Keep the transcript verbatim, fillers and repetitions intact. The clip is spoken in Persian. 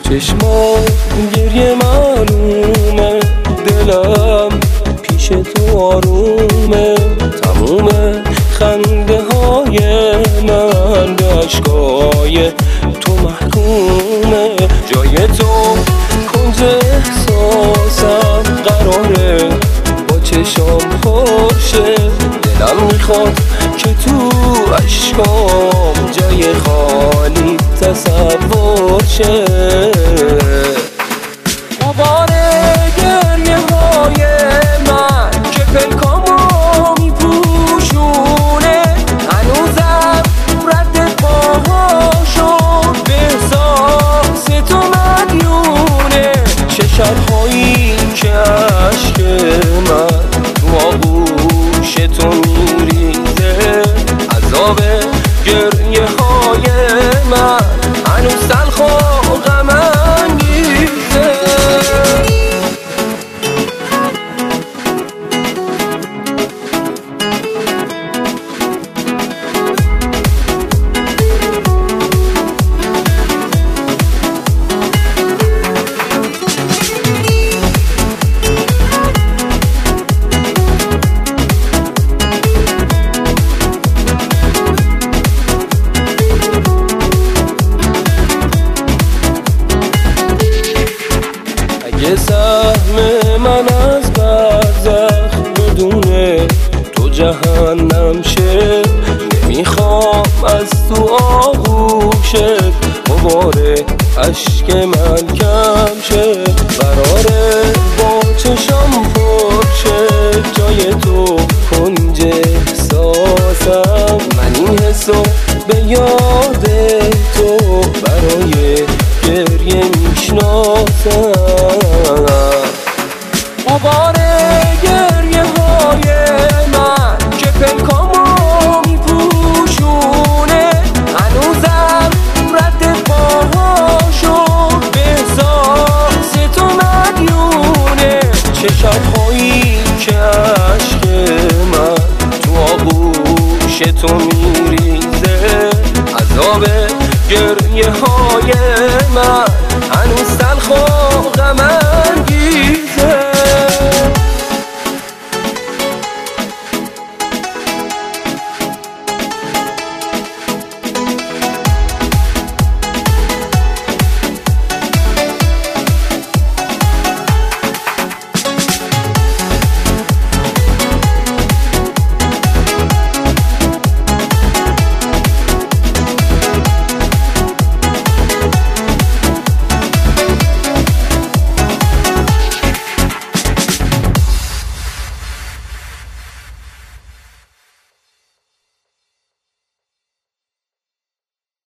چشمام گریه معلومه، دلم پیش تو آرومه، تموم خنده های من به عشقای تو محکومه. جای تو کنج احساسم قراره با چشام خوشه، دلم میخواد که تو عشقام جای خالی تصور شه. غبار گریه های من که پلکامو میپوشونه، هنوزم رد پاهاشو به احساس تو مدیونه. چه شبهایی که عشق من تو آغوش تو میریزه، عذاب گریه های من هنوز تلخ و غم انگیزه. اگه سهم من از برزخ بدونه تو جهنم شه، نمیخوام از تو آغوشت غبار عشق من کم شه. قراره با چشم پر شه جای تو کنج احساسم، من این حسو به یاد تو برای گریه میشناسم. غبار گریه های من که پلکامو میپوشونه، هنوزم رد پاهاشو به احساس تو مدیونه. چه شبهایی که عشق من تو آغوش تو میریزه، عذاب گریه های من هنوز تلخ